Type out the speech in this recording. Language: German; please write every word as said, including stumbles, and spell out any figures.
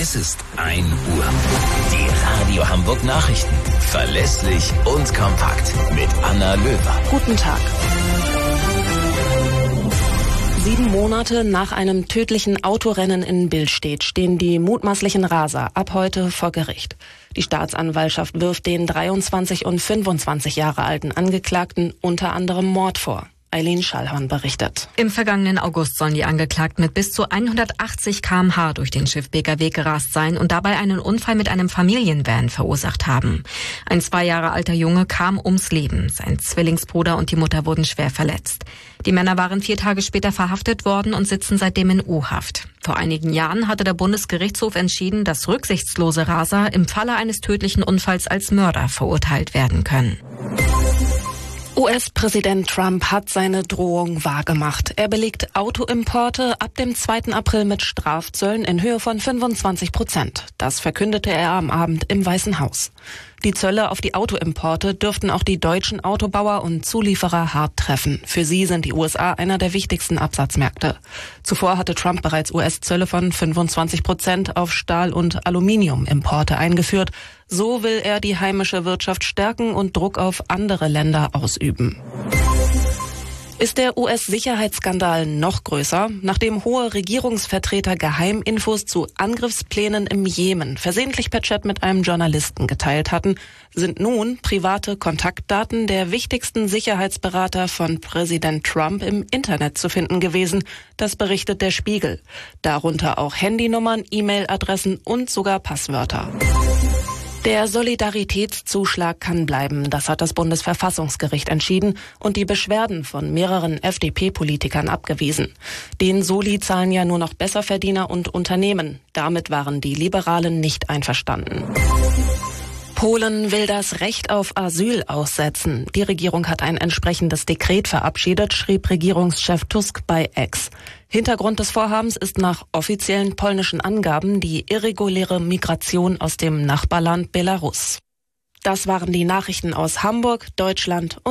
Es ist ein Uhr. Die Radio Hamburg Nachrichten. Verlässlich und kompakt. Mit Anna Löwer. Guten Tag. Sieben Monate nach einem tödlichen Autorennen in Billstedt stehen die mutmaßlichen Raser ab heute vor Gericht. Die Staatsanwaltschaft wirft den dreiundzwanzig und fünfundzwanzig Jahre alten Angeklagten unter anderem Mord vor. Eileen Schallhorn berichtet. Im vergangenen August sollen die Angeklagten mit bis zu hundertachtzig Kilometer pro Stunde durch den Schiffbeker Weg gerast sein und dabei einen Unfall mit einem Familienvan verursacht haben. Ein zwei Jahre alter Junge kam ums Leben. Sein Zwillingsbruder und die Mutter wurden schwer verletzt. Die Männer waren vier Tage später verhaftet worden und sitzen seitdem in U-Haft. Vor einigen Jahren hatte der Bundesgerichtshof entschieden, dass rücksichtslose Raser im Falle eines tödlichen Unfalls als Mörder verurteilt werden können. U S-Präsident Trump hat seine Drohung wahrgemacht. Er belegt Autoimporte ab dem zweiten April mit Strafzöllen in Höhe von fünfundzwanzig Prozent. Das verkündete er am Abend im Weißen Haus. Die Zölle auf die Autoimporte dürften auch die deutschen Autobauer und Zulieferer hart treffen. Für sie sind die U S A einer der wichtigsten Absatzmärkte. Zuvor hatte Trump bereits U S-Zölle von fünfundzwanzig Prozent auf Stahl- und Aluminiumimporte eingeführt. So will er die heimische Wirtschaft stärken und Druck auf andere Länder ausüben. Ist der U S-Sicherheitsskandal noch größer? Nachdem hohe Regierungsvertreter Geheiminfos zu Angriffsplänen im Jemen versehentlich per Chat mit einem Journalisten geteilt hatten, sind nun private Kontaktdaten der wichtigsten Sicherheitsberater von Präsident Trump im Internet zu finden gewesen. Das berichtet der Spiegel. Darunter auch Handynummern, E-Mail-Adressen und sogar Passwörter. Der Solidaritätszuschlag kann bleiben, das hat das Bundesverfassungsgericht entschieden und die Beschwerden von mehreren F D P-Politikern abgewiesen. Den Soli zahlen ja nur noch Besserverdiener und Unternehmen. Damit waren die Liberalen nicht einverstanden. Polen will das Recht auf Asyl aussetzen. Die Regierung hat ein entsprechendes Dekret verabschiedet, schrieb Regierungschef Tusk bei X. Hintergrund des Vorhabens ist nach offiziellen polnischen Angaben die irreguläre Migration aus dem Nachbarland Belarus. Das waren die Nachrichten aus Hamburg, Deutschland und